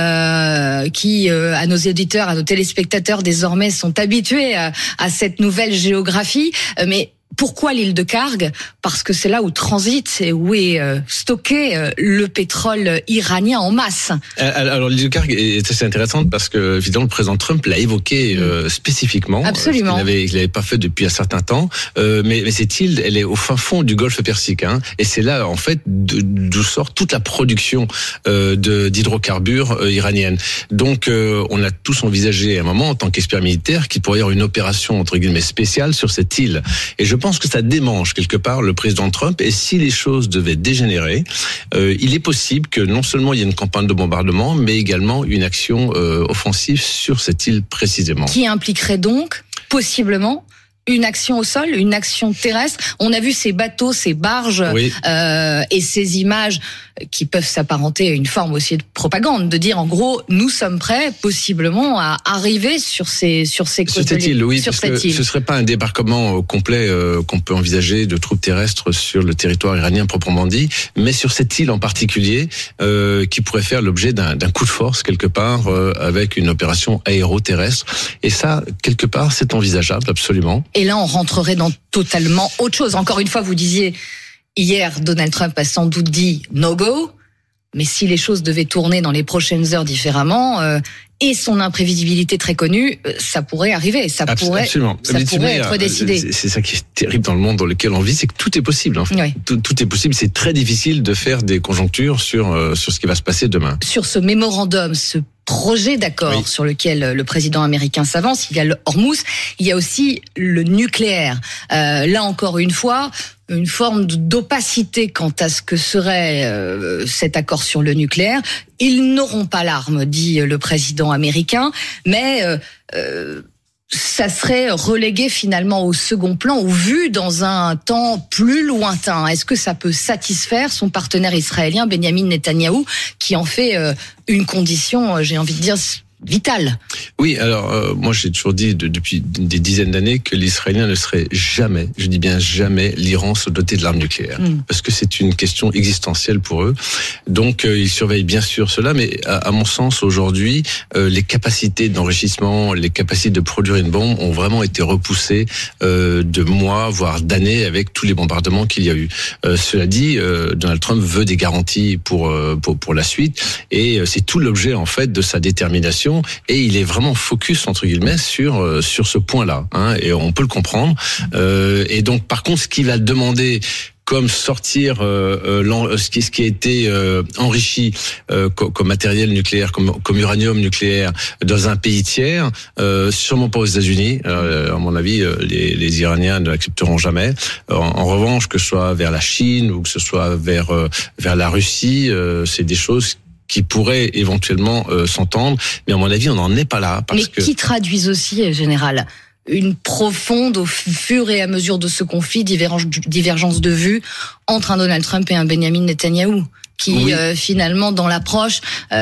euh, qui, euh, à nos éditeurs, à nos téléspectateurs, désormais sont habitués à, à cette nouvelle géographie. Euh, mais pourquoi l'île de Kharg ? Parce que c'est là où transite et où est euh, stocké euh, le pétrole iranien en masse. Alors l'île de Kharg est assez intéressante parce que évidemment le président Trump l'a évoqué euh, spécifiquement. Absolument. Ce qu'il n'avait, il n'avait pas fait depuis un certain temps. Euh, mais, mais cette île, elle est au fin fond du Golfe Persique, hein, et c'est là en fait d'où sort toute la production euh, de, d'hydrocarbures euh, iraniennes. Donc euh, on a tous envisagé à un moment en tant qu'expert militaire qu'il pourrait y avoir une opération entre guillemets spéciale sur cette île. Et je pense que ça démange quelque part le président Trump, et si les choses devaient dégénérer, euh, il est possible que non seulement il y ait une campagne de bombardement, mais également une action euh, offensive sur cette île précisément. Qui impliquerait donc, possiblement, une action au sol, une action terrestre. On a vu ces bateaux, ces barges, oui. euh, et ces images qui peuvent s'apparenter à une forme aussi de propagande, de dire en gros, nous sommes prêts possiblement à arriver sur ces sur ces côtes sur cette île, oui, sur parce cette que île. Ce serait pas un débarquement complet euh, qu'on peut envisager de troupes terrestres sur le territoire iranien proprement dit, mais sur cette île en particulier, euh, qui pourrait faire l'objet d'un, d'un coup de force quelque part euh, avec une opération aéroterrestre. Et ça, quelque part, c'est envisageable absolument. Et là, on rentrerait dans totalement autre chose. Encore une fois, vous disiez hier, Donald Trump a sans doute dit no go, mais si les choses devaient tourner dans les prochaines heures différemment, euh, et son imprévisibilité très connue, ça pourrait arriver, ça pourrait, Absolument. ça pourrait être décidé. C'est, c'est ça qui est terrible dans le monde dans lequel on vit, c'est que tout est possible. En fait. Oui. Tout, tout est possible. C'est très difficile de faire des conjonctures sur euh, sur ce qui va se passer demain. Sur ce mémorandum, ce projet d'accord oui. sur lequel le président américain s'avance, il y a le Hormuz, il y a aussi le nucléaire. Euh, là encore une fois, une forme d'opacité quant à ce que serait euh, cet accord sur le nucléaire. Ils n'auront pas l'arme, dit le président américain, mais euh, euh, ça serait relégué finalement au second plan ou vu dans un temps plus lointain. Est-ce que ça peut satisfaire son partenaire israélien Benyamin Netanyahou, qui en fait euh, une condition, j'ai envie de dire, vitale? Oui, alors euh, moi j'ai toujours dit de, depuis des dizaines d'années que l'Israélien ne serait jamais, je dis bien jamais, l'Iran se doter de l'arme nucléaire, mmh. parce que c'est une question existentielle pour eux. Donc euh, ils surveillent bien sûr cela, mais à, à mon sens aujourd'hui, euh, les capacités d'enrichissement, les capacités de produire une bombe ont vraiment été repoussées euh, de mois, voire d'années, avec tous les bombardements qu'il y a eu. Euh, cela dit, euh, Donald Trump veut des garanties pour euh, pour, pour la suite, et euh, c'est tout l'objet en fait de sa détermination. Et il est vraiment focus entre guillemets sur sur ce point-là, hein, et on peut le comprendre. Euh, et donc, par contre, ce qu'il va demander comme sortir euh, euh, ce qui ce qui a été euh, enrichi euh, comme, comme matériel nucléaire, comme comme uranium nucléaire dans un pays tiers, euh, sûrement pas aux États-Unis. Euh, à mon avis, les, les Iraniens ne l'accepteront jamais. En, en revanche, que ce soit vers la Chine ou que ce soit vers euh, vers la Russie, euh, c'est des choses qui pourraient éventuellement euh, s'entendre, mais à mon avis, on n'en est pas là. Parce mais que... qui traduisent aussi, général, une profonde, au fur et à mesure de ce conflit, divergence de vues entre un Donald Trump et un Benjamin Netanyahou, qui oui. euh, finalement, dans l'approche,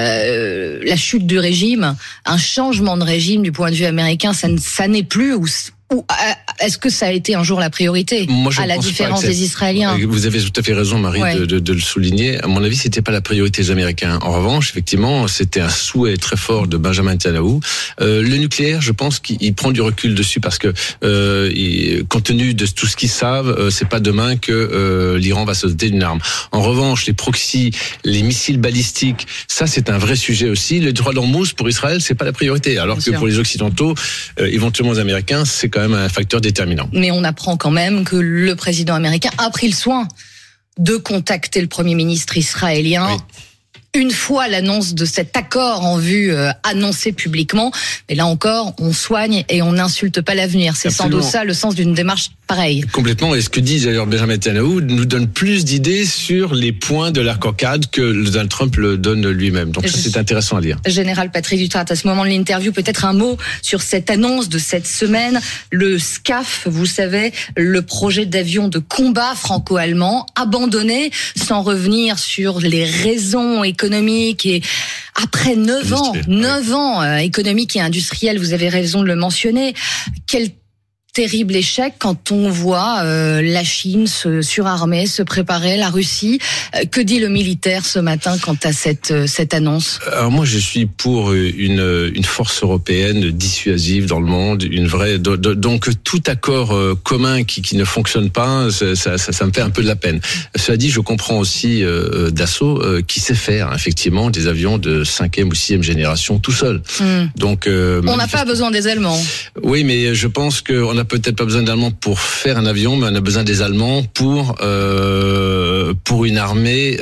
euh, la chute du régime, un changement de régime du point de vue américain, ça, ça n'est plus... Ou, Ou est-ce que ça a été un jour la priorité, Moi, à la différence des Israéliens? Vous avez tout à fait raison, Marie, ouais. de, de, de le souligner. À mon avis, c'était pas la priorité des Américains. En revanche, effectivement, c'était un souhait très fort de Benjamin Netanyahu. Euh, le nucléaire, je pense qu'il prend du recul dessus parce que, euh, il, compte tenu de tout ce qu'ils savent, euh, c'est pas demain que euh, l'Iran va se doter d'une arme. En revanche, les proxys, les missiles balistiques, ça c'est un vrai sujet aussi. Le droit d'Hormuz pour Israël, c'est pas la priorité, alors Bien que sûr. Pour les Occidentaux, euh, éventuellement les Américains, c'est quand même un facteur déterminant. Mais on apprend quand même que le président américain a pris le soin de contacter le Premier ministre israélien oui. une fois l'annonce de cet accord en vue euh, annoncé publiquement. Mais là encore, on soigne et on n'insulte pas l'avenir. C'est Absolument. Sans doute ça le sens d'une démarche pareil. Complètement. Et ce que dit d'ailleurs Benjamin Netanyahu nous donne plus d'idées sur les points de l'accord-cadre que Donald Trump le donne lui-même. Donc ça, c'est intéressant à lire. Général Patrick Dutrat, à ce moment de l'interview, peut-être un mot sur cette annonce de cette semaine. Le SCAF, vous savez, le projet d'avion de combat franco-allemand, abandonné, sans revenir sur les raisons économiques. Et après neuf ans, neuf ans euh, économiques et industriels, vous avez raison de le mentionner. Quel terrible échec quand on voit euh, la Chine se surarmer, se préparer, la Russie. Euh, que dit le militaire ce matin quant à cette euh, cette annonce ? Alors moi, je suis pour une une force européenne dissuasive dans le monde, une vraie. Do, do, donc tout accord euh, commun qui qui ne fonctionne pas, ça, ça ça me fait un peu de la peine. Cela dit, je comprends aussi euh, Dassault euh, qui sait faire effectivement des avions de cinquième ou sixième génération tout seul. Mm. Donc euh, on n'a pas besoin des Allemands. Oui, mais je pense qu'on a peut-être pas besoin d'Allemands pour faire un avion, mais on a besoin des Allemands pour euh, pour une armée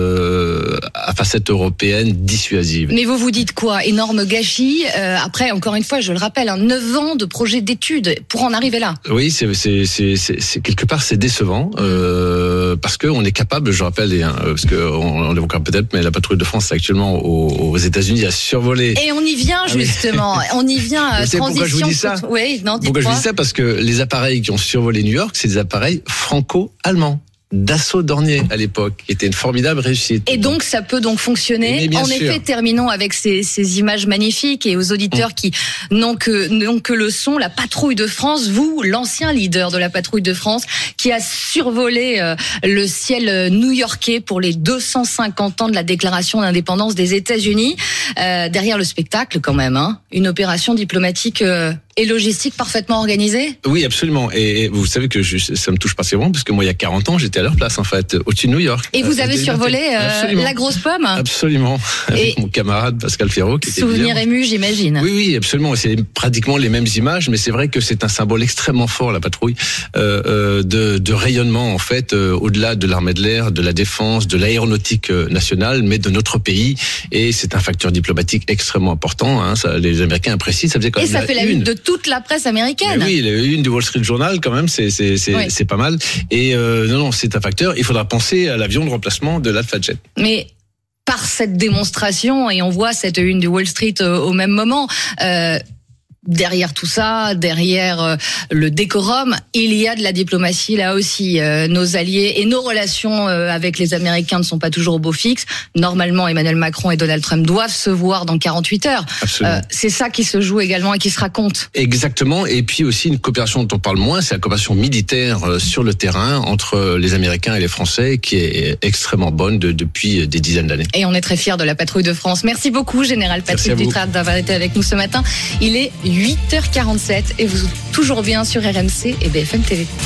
euh, à facette européenne dissuasive. Mais vous vous dites quoi ? Énorme gâchis. Euh, après, encore une fois, je le rappelle, hein, neuf ans de projet d'études pour en arriver là. Oui, c'est c'est c'est, c'est, c'est quelque part c'est décevant euh, parce que on est capable, je rappelle, hein, parce que on, on l'évoquera peut-être, mais la patrouille de France est actuellement aux, aux États-Unis à survoler. Et on y vient justement. Ah oui. On y vient. Vous savez pourquoi je vous dis ça ? Oui, non, pourquoi je vous dis ça ? Parce que les appareils qui ont survolé New York, c'est des appareils franco-allemands. Dassault Dornier à l'époque, qui était une formidable réussite. Et donc ça peut donc fonctionner. En sûr. Effet, terminons avec ces, ces images magnifiques et aux auditeurs mmh. qui n'ont que, n'ont que le son. La patrouille de France, vous, l'ancien leader de la patrouille de France, qui a survolé euh, le ciel new-yorkais pour les deux cent cinquante ans de la déclaration d'indépendance des États-Unis. Euh, derrière le spectacle, quand même, hein, une opération diplomatique euh, et logistique parfaitement organisée. Oui, absolument. Et vous savez que je, ça me touche particulièrement parce que moi, il y a quarante ans, j'étais à leur place, en fait, au-dessus de New York. Et vous avez survolé euh, la grosse pomme ? Absolument. Avec et mon camarade Pascal Ferraud. Qui souvenir était ému, j'imagine. Oui, oui, absolument. C'est pratiquement les mêmes images, mais c'est vrai que c'est un symbole extrêmement fort, la patrouille, euh, euh, de, de rayonnement, en fait, euh, au-delà de l'armée de l'air, de la défense, de l'aéronautique nationale, mais de notre pays. Et c'est un facteur diplomatique extrêmement important. Hein, ça, les Américains apprécient. Ça faisait quand et même ça fait la une de toute la presse américaine. Mais oui, la une du Wall Street Journal, quand même, c'est c'est c'est, oui. c'est pas mal. Et euh, non, non, c'est un facteur. Il faudra penser à l'avion de remplacement de l'Alpha Jet. Mais par cette démonstration, et on voit cette une du Wall Street euh, au même moment. Euh, Derrière tout ça, derrière euh, le décorum, il y a de la diplomatie là aussi. Euh, nos alliés et nos relations euh, avec les Américains ne sont pas toujours au beau fixe. Normalement, Emmanuel Macron et Donald Trump doivent se voir dans quarante-huit heures. Euh, c'est ça qui se joue également et qui se raconte. Exactement. Et puis aussi une coopération dont on parle moins, c'est la coopération militaire euh, sur le terrain entre les Américains et les Français, qui est extrêmement bonne de, depuis des dizaines d'années. Et on est très fiers de la patrouille de France. Merci beaucoup, Général Patrick Dutrat, d'avoir été avec nous ce matin. Il est huit heures quarante-sept et vous êtes toujours bien sur R M C et B F M T V.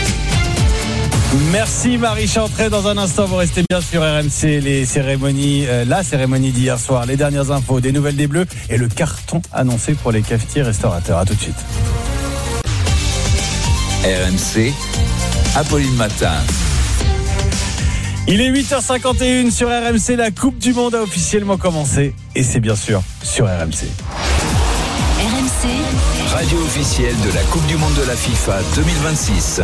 Merci Marie Chantrey. Dans un instant, vous restez bien sur R M C. Les cérémonies, euh, la cérémonie d'hier soir, les dernières infos, des nouvelles des Bleus et le carton annoncé pour les cafetiers restaurateurs. À tout de suite. R M C, Apolline Matin. Il est huit heures cinquante et une sur R M C. La Coupe du Monde a officiellement commencé et c'est bien sûr sur R M C. R M C, radio officielle de la Coupe du Monde de la FIFA deux mille vingt-six.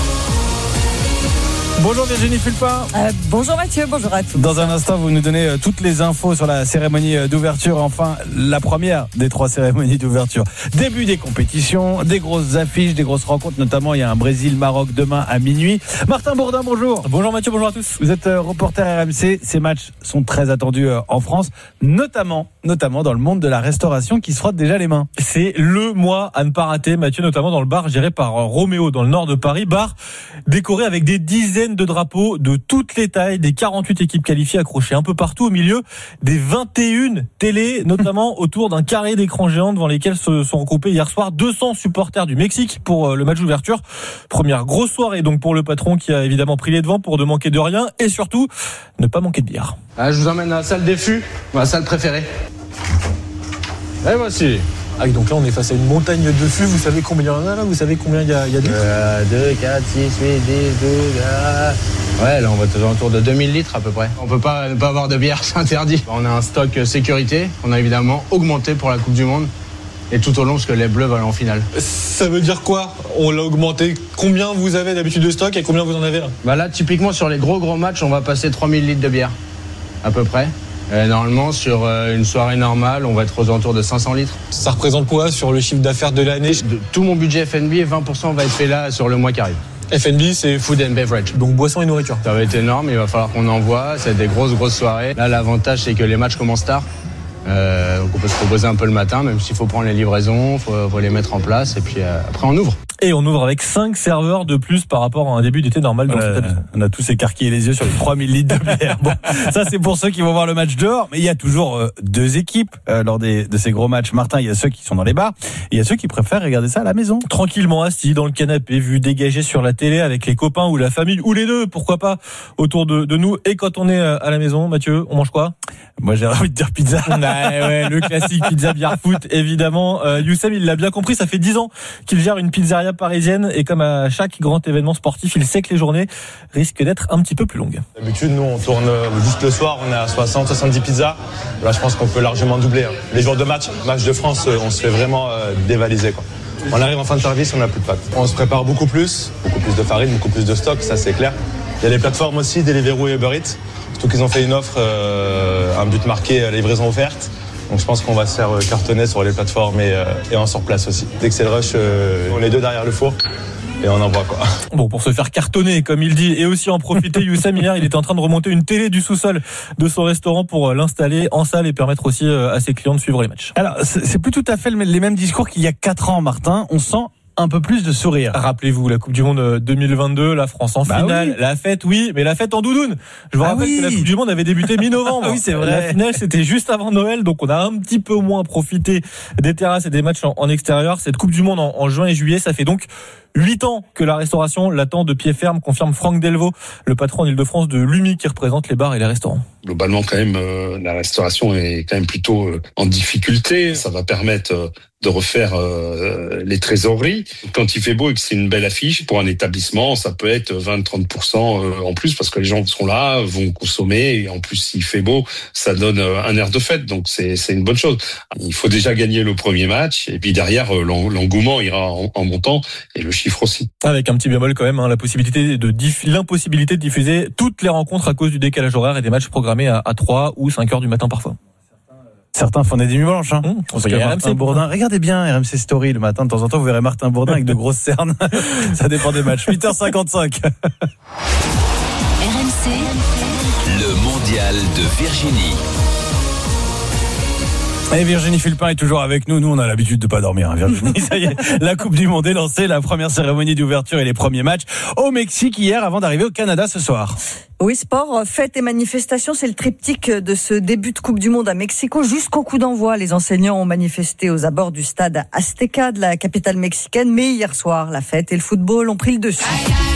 Bonjour Virginie Fulpin. Euh, bonjour Mathieu, bonjour à tous. Dans un instant, vous nous donnez euh, toutes les infos sur la cérémonie euh, d'ouverture. Enfin, la première des trois cérémonies d'ouverture. Début des compétitions, des grosses affiches, des grosses rencontres. Notamment, il y a un Brésil-Maroc demain à minuit. Martin Bourdin, bonjour. Bonjour Mathieu, bonjour à tous. Vous êtes euh, reporter R M C. Ces matchs sont très attendus euh, en France, notamment, notamment dans le monde de la restauration qui se frotte déjà les mains. C'est le mois à ne pas rater, Mathieu, notamment dans le bar géré par euh, Roméo dans le nord de Paris. Bar décoré avec des dizaines de drapeaux de toutes les tailles, des quarante-huit équipes qualifiées accrochées un peu partout au milieu, des vingt et une télés, notamment autour d'un carré d'écran géant devant lesquels se sont regroupés hier soir deux cents supporters du Mexique pour le match d'ouverture. Première grosse soirée donc pour le patron qui a évidemment pris les devants pour ne manquer de rien et surtout ne pas manquer de bière. Ah, je vous emmène à la salle des fûts, ma salle préférée. Et voici. Ah, donc là on est face à une montagne de fûts. Vous savez combien il y en a là? Vous savez combien il y a, il y a de litres? euh, deux, quatre, six, huit, dix, douze. Ah. Ouais, là on va être autour de deux mille litres à peu près. On peut pas ne pas avoir de bière, c'est interdit. On a un stock sécurité qu'on a évidemment augmenté pour la Coupe du Monde. et tout au long parce que les Bleus veulent en finale. Ça veut dire quoi? On l'a augmenté. Combien vous avez d'habitude de stock et combien vous en avez là? Bah là, typiquement sur les gros gros matchs, on va passer trois mille litres de bière, à peu près. Et normalement, sur une soirée normale, on va être aux alentours de cinq cents litres. Ça représente quoi sur le chiffre d'affaires de l'année? De tout mon budget F and B, vingt pour cent va être fait là sur le mois qui arrive. F and B, c'est food and beverage. Donc boisson et nourriture. Ça va être énorme, il va falloir qu'on envoie. C'est des grosses grosses soirées. Là, l'avantage, c'est que les matchs commencent tard. Euh, donc on peut se reposer un peu le matin, même s'il faut prendre les livraisons, il faut, faut les mettre en place et puis euh, après on ouvre. Et on ouvre avec cinq serveurs de plus par rapport à un début d'été normal dans ouais, cet établissement. On a tous écarquillé les yeux sur les trois mille litres de bière. Bon, ça c'est pour ceux qui vont voir le match dehors, mais il y a toujours euh, deux équipes euh, lors des, de ces gros matchs. Martin, il y a ceux qui sont dans les bars et il y a ceux qui préfèrent regarder ça à la maison. Tranquillement assis dans le canapé, vu dégagé sur la télé avec les copains ou la famille, ou les deux, pourquoi pas, autour de, de nous. Et quand on est à la maison, Mathieu, on mange quoi? Moi j'ai envie de dire pizza. Ouais, ouais, le classique pizza, bière, foot, évidemment. Euh, Youssem, il l'a bien compris, ça fait dix ans qu'il gère une pizzeria parisienne et comme à chaque grand événement sportif, il sait que les journées risquent d'être un petit peu plus longues. D'habitude, nous, on tourne juste le soir, on est à soixante, soixante-dix pizzas. Là, je pense qu'on peut largement doubler. Les jours de match, match de France, on se fait vraiment euh, dévaliser, quoi. On arrive en fin de service, on n'a plus de pâtes. On se prépare beaucoup plus, beaucoup plus de farine, beaucoup plus de stock, ça c'est clair. Il y a les plateformes aussi, Deliveroo et Uber Eats. Surtout qu'ils ont fait une offre, euh, un but marqué, livraison offerte. Donc je pense qu'on va se faire cartonner sur les plateformes et, euh, et en sur place aussi. Dès que c'est le rush, euh, on est deux derrière le four. Et on envoie quoi. Bon, pour se faire cartonner, comme il dit, et aussi en profiter, Youssem, hier, il était en train de remonter une télé du sous-sol de son restaurant pour l'installer en salle et permettre aussi à ses clients de suivre les matchs. Alors, c'est plus tout à fait les mêmes discours qu'il y a quatre ans, Martin. On sent un peu plus de sourire. Rappelez-vous, la Coupe du Monde deux mille vingt-deux, la France en bah finale, oui. La fête, oui, mais la fête en doudoune. Je vous ah rappelle oui. que la Coupe du Monde avait débuté mi-novembre. Ah oui, c'est vrai. La finale, c'était juste avant Noël, donc on a un petit peu moins profité des terrasses et des matchs en, en extérieur. Cette Coupe du Monde en, en juin et juillet, ça fait donc huit ans que la restauration l'attend de pied ferme, confirme Franck Delvaux, le patron en Ile-de-France de l'U M I qui représente les bars et les restaurants. Globalement, quand même, euh, la restauration est quand même plutôt euh, en difficulté. Ça va permettre euh, de refaire euh, les trésoreries. Quand il fait beau et que c'est une belle affiche, pour un établissement, ça peut être vingt à trente pour cent en plus parce que les gens sont là, vont consommer. Et en plus, s'il fait beau, ça donne un air de fête. Donc, c'est, c'est une bonne chose. Il faut déjà gagner le premier match. Et puis derrière, l'engouement ira en, en montant et le chiffre aussi. Avec un petit bémol quand même, hein, la possibilité de diff- l'impossibilité de diffuser toutes les rencontres à cause du décalage horaire et des matchs programmés à, à trois ou cinq heures du matin parfois. Certains font des nuits blanches. Hein. Mmh, Parce que Martin Bourdin, regardez bien R M C Story le matin, de temps en temps vous verrez Martin Bourdin avec de grosses cernes. Ça dépend des matchs. huit heures cinquante-cinq. R M C, le mondial de Virginie. Et Virginie Fulpin est toujours avec nous. Nous, on a l'habitude de pas dormir, hein, Virginie. Ça y est, la Coupe du Monde est lancée. La première cérémonie d'ouverture et les premiers matchs au Mexique hier avant d'arriver au Canada ce soir. Oui, sport, fête et manifestation, c'est le triptyque de ce début de Coupe du Monde à Mexico. Jusqu'au coup d'envoi, les enseignants ont manifesté aux abords du stade Azteca de la capitale mexicaine. Mais hier soir, la fête et le football ont pris le dessus.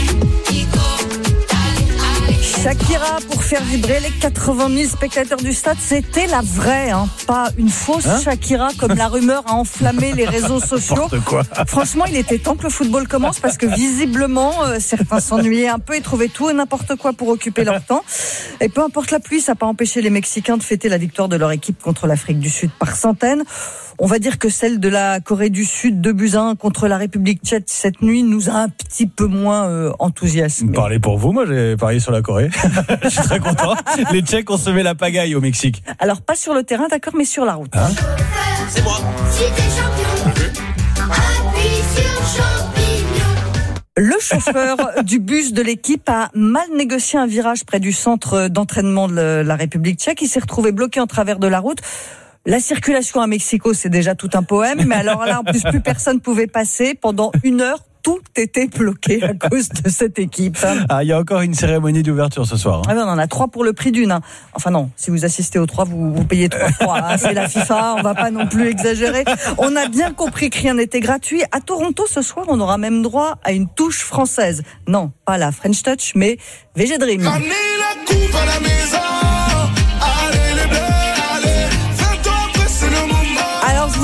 Shakira pour faire vibrer les quatre-vingt mille spectateurs du stade, c'était la vraie, hein, pas une fausse hein Shakira comme la rumeur a enflammé les réseaux sociaux. Quoi. Franchement, il était temps que le football commence parce que visiblement, euh, certains s'ennuyaient un peu et trouvaient tout et n'importe quoi pour occuper leur temps. Et peu importe la pluie, ça n'a pas empêché les Mexicains de fêter la victoire de leur équipe contre l'Afrique du Sud par centaines. On va dire que celle de la Corée du Sud, deux buts à un contre la République tchèque cette nuit, nous a un petit peu moins euh, enthousiasmés. Parlez pour vous, moi j'ai parié sur la Corée. Je suis très content. Les Tchèques ont semé la pagaille au Mexique. Alors pas sur le terrain, d'accord, mais sur la route. Hein C'est moi. Si t'es champion, appuie sur champignon. Le chauffeur du bus de l'équipe a mal négocié un virage près du centre d'entraînement de la République tchèque. Il s'est retrouvé bloqué en travers de la route. La circulation à Mexico, c'est déjà tout un poème, mais alors là, en plus, plus personne pouvait passer. Pendant une heure, tout était bloqué à cause de cette équipe. Ah, il y a encore une cérémonie d'ouverture ce soir. Hein. Ah, ben, on en a trois pour le prix d'une. Hein. Enfin non, si vous assistez aux trois, vous, vous payez trois fois. Hein. C'est la FIFA, on va pas non plus exagérer. On a bien compris que rien n'était gratuit. À Toronto, ce soir, on aura même droit à une touche française. Non, pas la French Touch, mais V G Dream. Amenez la coupe à la maison. Alors je vous le dis tout de suite,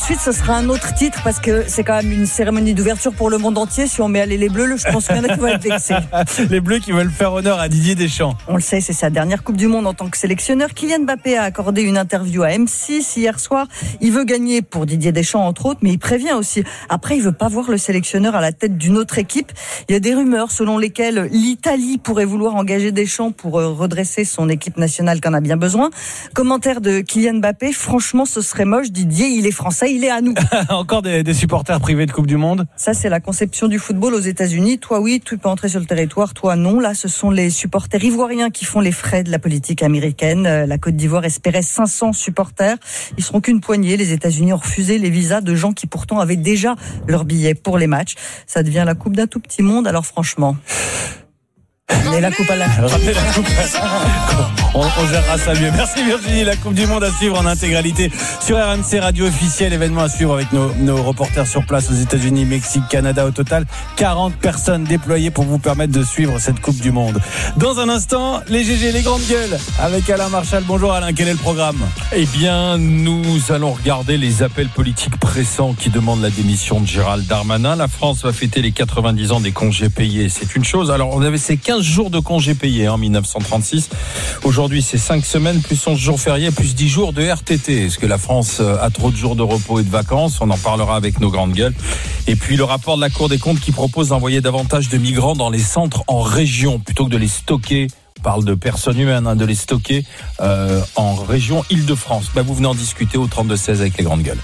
ensuite, ce sera un autre titre parce que c'est quand même une cérémonie d'ouverture pour le monde entier. Si on met aller les Bleus, je pense qu'il y en a qui vont être vexés. Les Bleus qui veulent faire honneur à Didier Deschamps. On le sait, c'est sa dernière Coupe du Monde en tant que sélectionneur. Kylian Mbappé a accordé une interview à M six hier soir. Il veut gagner pour Didier Deschamps, entre autres, mais il prévient aussi. Après, il veut pas voir le sélectionneur à la tête d'une autre équipe. Il y a des rumeurs selon lesquelles l'Italie pourrait vouloir engager Deschamps pour redresser son équipe nationale qu'en a bien besoin. Commentaire de Kylian Mbappé, franchement, ce serait moche. Didier, il est français, il est à nous. Encore des, des supporters privés de Coupe du Monde. Ça, c'est la conception du football aux États-Unis. Toi, oui, tu peux entrer sur le territoire. Toi, non. Là, ce sont les supporters ivoiriens qui font les frais de la politique américaine. La Côte d'Ivoire espérait cinq cents supporters. Ils seront qu'une poignée. Les États-Unis ont refusé les visas de gens qui pourtant avaient déjà leur billet pour les matchs. Ça devient la coupe d'un tout petit monde. Alors franchement, ramenez la coupe à la. Ramenez la coupe. On, on gérera ça mieux. Merci Virginie. La Coupe du Monde à suivre en intégralité sur R M C Radio officiel. Événement à suivre avec nos, nos reporters sur place aux États-Unis, Mexique, Canada. Au total, quarante personnes déployées pour vous permettre de suivre cette Coupe du Monde. Dans un instant, les G G, les grandes gueules avec Alain Marchal. Bonjour Alain, quel est le programme? Eh bien, nous allons regarder les appels politiques pressants qui demandent la démission de Gérald Darmanin. La France va fêter les quatre-vingt-dix ans des congés payés. C'est une chose. Alors, on avait ces quinze jours de congés payés en dix-neuf cent trente-six. Aujourd'hui, c'est cinq semaines, plus onze jours fériés, plus dix jours de R T T. Est-ce que la France a trop de jours de repos et de vacances? On en parlera avec nos grandes gueules. Et puis, le rapport de la Cour des comptes qui propose d'envoyer davantage de migrants dans les centres en région plutôt que de les stocker. On parle de personnes humaines, hein, de les stocker euh, en région Île-de-France. Ben, vous venez en discuter au trente-deux seize avec les grandes gueules.